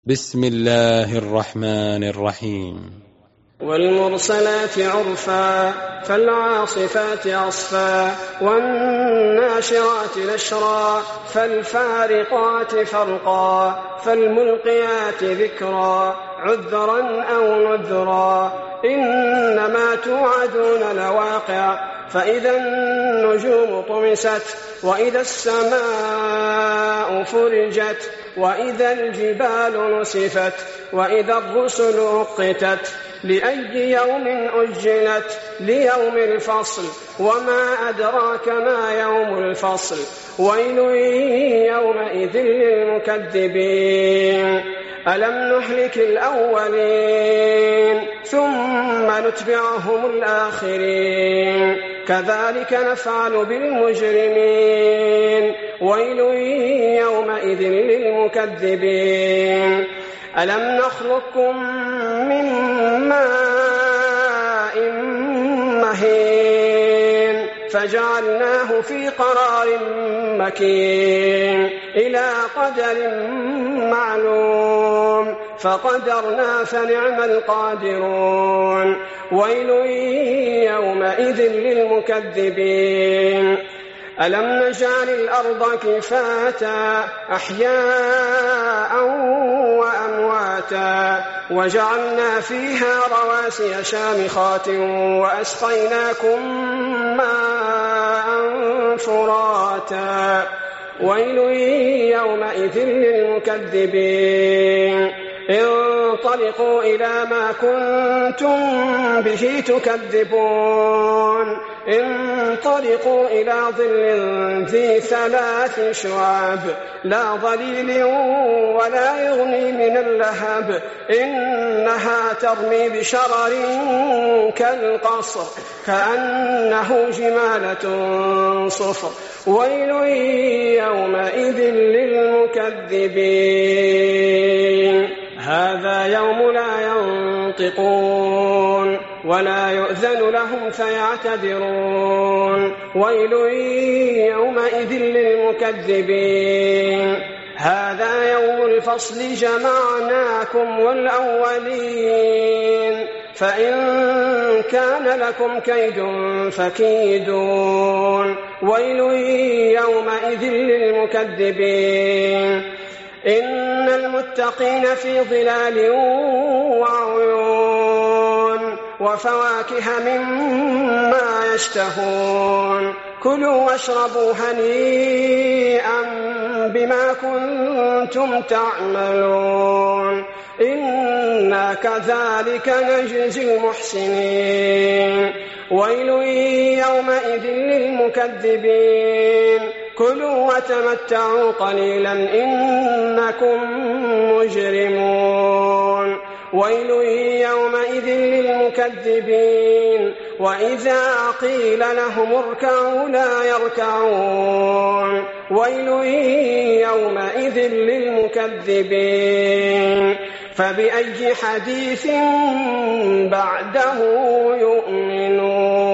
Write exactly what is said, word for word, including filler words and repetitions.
بسم الله الرحمن الرحيم. والمرسلات عرفا فالعاصفات عصفا والناشرات نشرا فالفارقات فرقا فالملقيات ذكرا عذرا أو نذرا إنما توعدون لواقع فإذا النجوم طمست وإذا السماء فرجت وإذا الجبال نسفت وإذا الرسل أقتت لأي يوم أجلت ليوم الفصل وما أدراك ما يوم الفصل ويل يومئذ للمكذبين ألم نهلك الأولين ثم نتبعهم الآخرين كذلك نفعل بالمجرمين ويل يومئذ للمكذبين ألم نخلقكم من ماء مهين فجعلناه في قرار مكين إلى قدر معلوم فقدرنا فنعم القادرون ويل يومئذ للمكذبين ألم نجعل الأرض كفاتا أحياء وأمواتا وجعلنا فيها رواسي شامخات وأسقيناكم ماء فراتا ويل يومئذ للمكذبين انطلقوا إلى ما كنتم به تكذبون انطلقوا إلى ظل ذي ثلاث شعاب لا ظليل ولا يغني من اللهب إنها ترمي بشرر كالقصر كأنه جمالة صفر ويل يومئذ للمكذبين هذا يوم لا ينطقون ولا يؤذن لهم فيعتذرون ويل يومئذ للمكذبين هذا يوم الفصل جمعناكم والأولين فإن كان لكم كيد فكيدون ويل يومئذ للمكذبين إن المتقين في ظلال وعيون وفواكه مما يشتهون كلوا واشربوا هنيئا بما كنتم تعملون إنا كذلك نجزي المحسنين ويل يومئذ للمكذبين كلوا وتمتعوا قليلا إنكم مجرمون ويل يومئذ للمكذبين وإذا قيل لهم اركعوا لا يركعون ويل يومئذ للمكذبين فبأي حديث بعده يؤمنون.